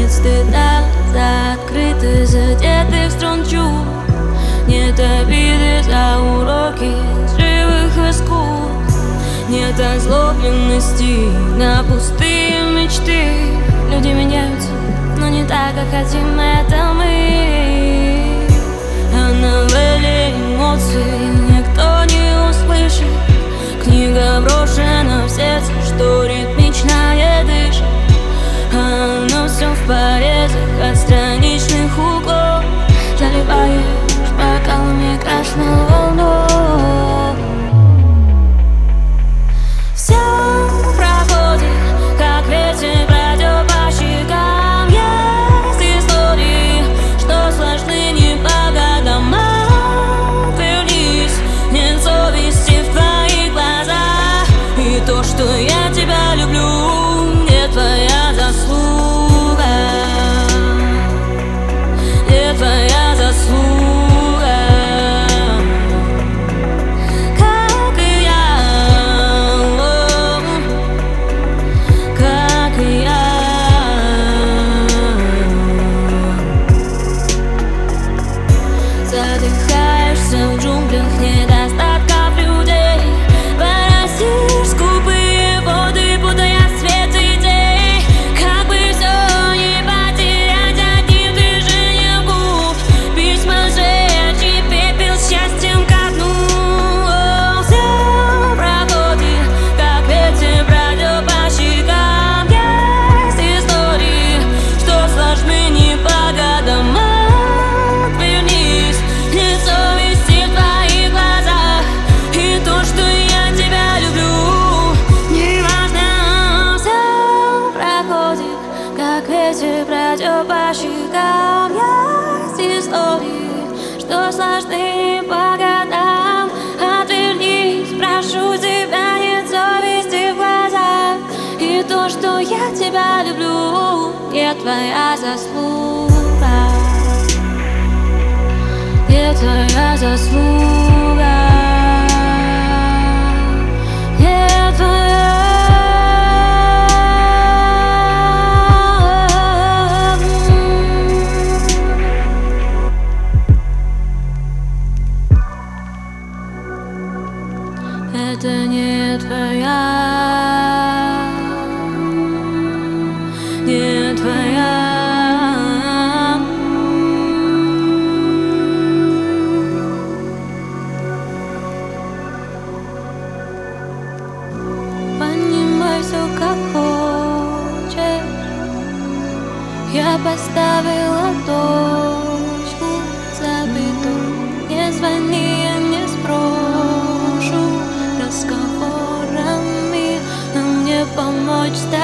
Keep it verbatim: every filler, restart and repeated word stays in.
нет стыда за открытый, задетых струн чувств. Нет обиды за уроки живых искусств. Нет озлобленности на пустые мечты. Люди меняются, но не так, как хотим это мы. А новелле эмоций никто не услышит. Книга брошена в сердце, что ритмично не дышит. А оно все в порезах от страничных углов. Заливаешь бокалами красного волну. Все проходит, как ветер пройдет по щекам. Есть истории, что сложны не по годам. Отвернись, нет совести в твоих глазах. И то, что я тебя люблю, не твоя заслуга, не твоя заслуга. Как и я, как и я. Задыхаешься в джунглях недостатков людей. Бороздишь скупые воды, путая свет идей. Как бы все не потерять одним движением губ. Письма сжечь и пепел счастьем ко дну. Все проходит, как ветер пройдет по щекам. Есть истории, что сложны не по годам. Отвернись, нет совести в твоих глазах. И то, что я тебя люблю, неважно. Все проходит, как ветер пройдет по щекам. Есть истории, что сложны по годам. Отвернись, прошу тебя, нет совести в глазах. И то, что я тебя люблю, не твоя заслуга, не твоя заслуга, не твоя. Это не твоя, не твоя. Понимай все как хочешь. Я поставила точку запятую. Не звони, я не спрошу разговорами, а мне помочь.